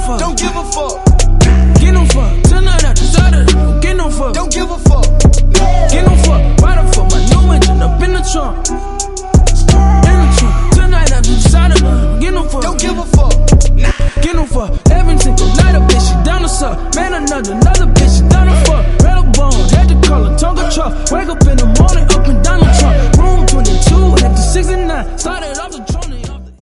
fuck. Don't give a fuck. Get no fuck. Tonight at the starter.